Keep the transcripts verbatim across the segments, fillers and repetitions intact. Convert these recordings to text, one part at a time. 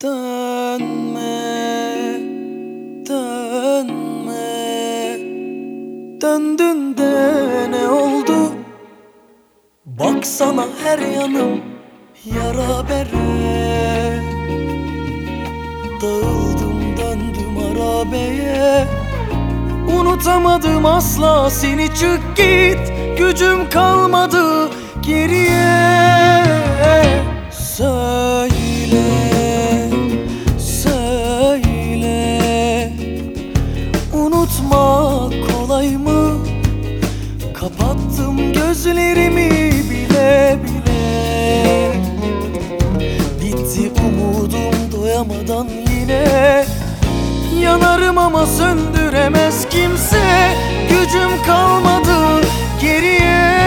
Dönme, dönme. Döndün de ne oldu? Baksana her yanım yara bere. Dağıldım döndüm harabeye. Unutamadım asla seni, çık git. Gücüm kalmadı geriye. Söyle, söyle, unutmak kolay mı? Kapattım gözlerimi bile bile. Bitti umudum doyamadan yine. Yanarım ama söndüremez kimse. Gücüm kalmadı geriye.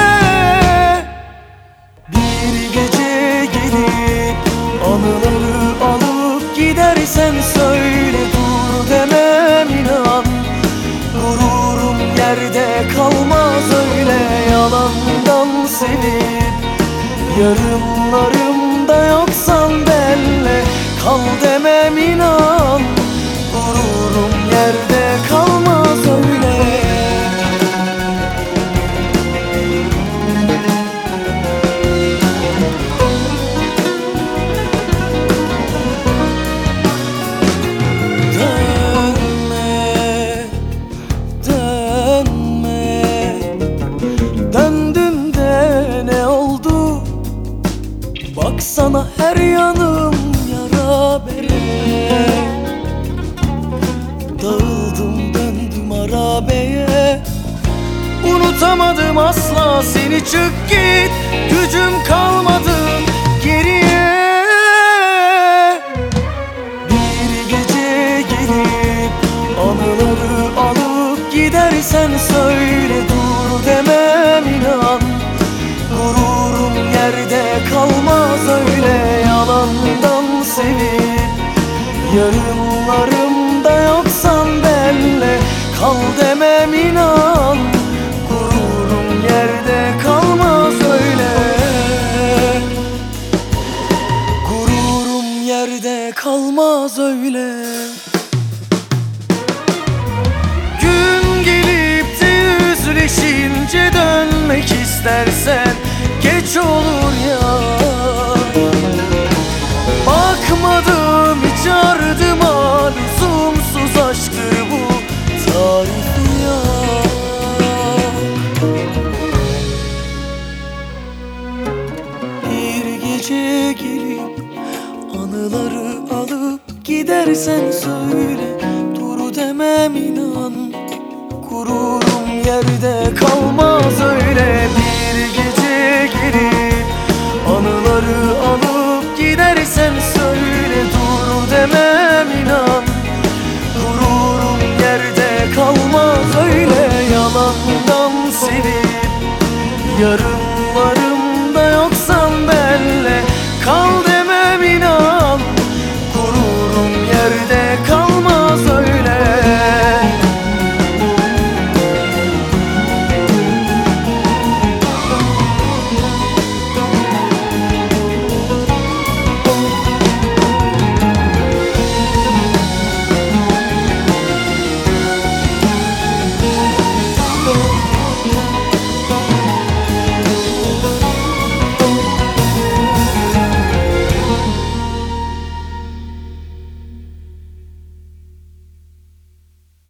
Bir gece gelip anıları alıp gidersen söyle, dur demem inan. Gururum yerde kalmaz öyle yalandan sevip. Yarınlarımda yoksan benle kal demem inan. Gururum yerde kalmaz öyle. Dönme, dönme. Döndün de ne oldu? Baksana her yanım yara bere. Dağıldım döndüm harabeye. Unutamadım asla seni, çık git. Gücüm kalmadı geriye. Bir gece gelip anıları alıp gidersen söyle, dur demem inan. Gururum yerde kalmaz öyle yalandan sevip. Yarınlarımda yoksan benle kal demem inan. Gururum yerde kalmaz öyle. Gururum yerde kalmaz öyle. Gün gelip de yüzleşince dönmek istersen geç olur ya. Bakmadım hiç ardıma, lüzumsuz aşktır bu tarifi ya. Bir gece gelip anıları alıp gidersen söyle, dur demem inan. Gururum yerde kalmaz öyle. Bir gece gelip anıları alıp gidersen söyle, dur demem inan. Gururum yerde kalmaz öyle yalandan sevip. Yarın